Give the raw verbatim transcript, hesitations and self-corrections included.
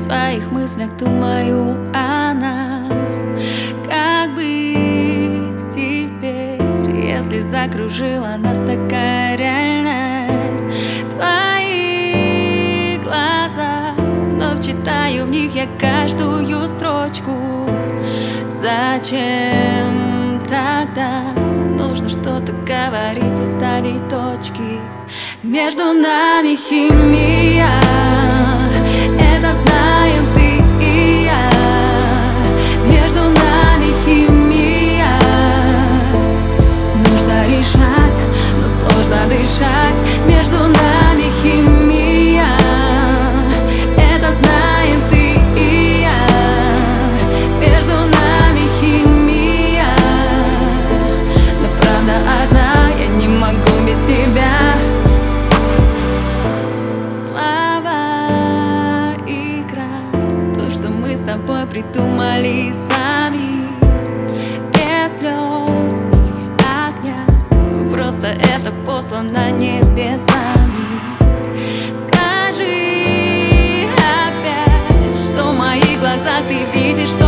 своих мыслях думаю о нас. Как быть теперь, если закружила нас такая реальность? Твои глаза, вновь читаю в них я каждую строчку. Зачем тогда нужно что-то говорить и ставить точки? Между нами химия, это знаем ты и я. Между нами химия, нужно решать, но сложно дышать. Между нами химия, это знаем ты и я. Между нами химия, но правда одна, я не могу без тебя. С тобой придумали сами, без слез и огня, просто это послано небесами. Скажи опять, что в моих глазах ты видишь.